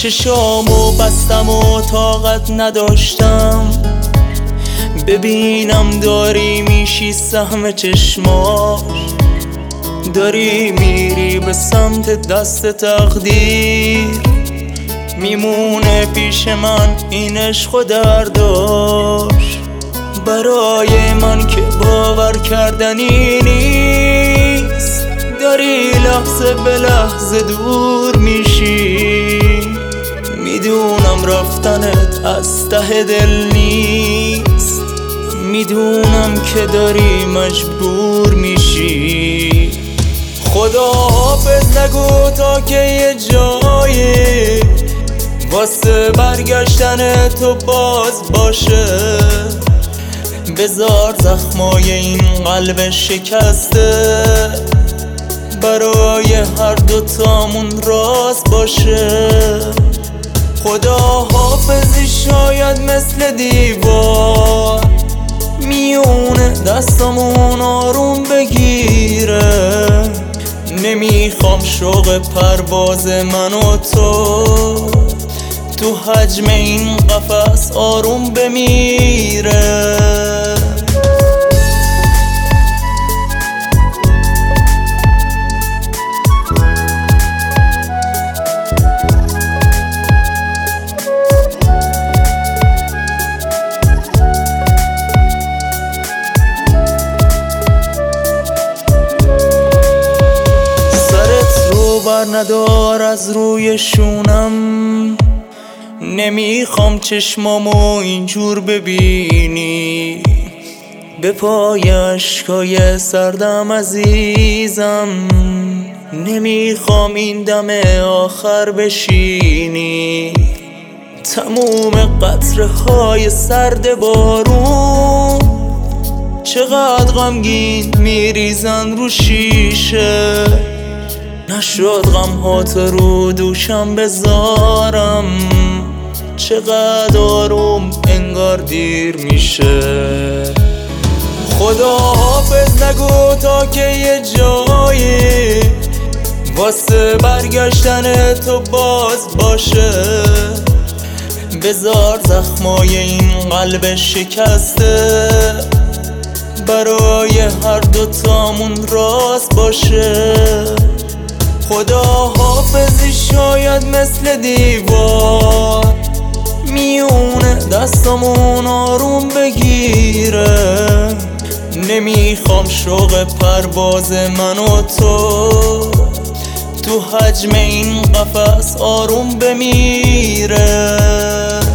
چشامو بستم و طاقت نداشتم ببینم داری میشی سهم چشماش، داری میری به سمت دست تقدیر، میمونه پیش من این عشق و درداش. برای من که باور کردنی نیست، داری لحظه به لحظه دور میشی، میدونم رفتنت از ته دل نیست، میدونم که داری مجبور میشی. خدا حافظ نگو تا که یه جایی واسه برگشتن تو باز باشه، بذار زخمای این قلب شکسته برای هر دوتامون راز باشه. خدا حافظی شاید مثل دیوار میونه دستمون آروم بگیره، نمیخوام شوق پرواز من و تو حجم این قفس آروم بمیره. ندار از روی شونم، نمیخوام چشمامو اینجور ببینی، به پای اشکای سردم عزیزم، نمیخوام این دم آخر بشینی. تموم قطره های سرد بارون چقدر غمگین میریزن رو شیشه، نشد غم هات رو دوشم بذارم، چقدر آروم انگار دیر میشه. خدا حافظ نگو تا که یه جایی واسه برگشتن تو باز باشه، بذار زخمای این قلب شکسته برای هر دوتامون راز باشه. خدا حافظی شاید مثل دیوار میونه دستمون آروم بگیره، نمیخوام شوق پرواز من و تو حجم این قفس آروم بمیره.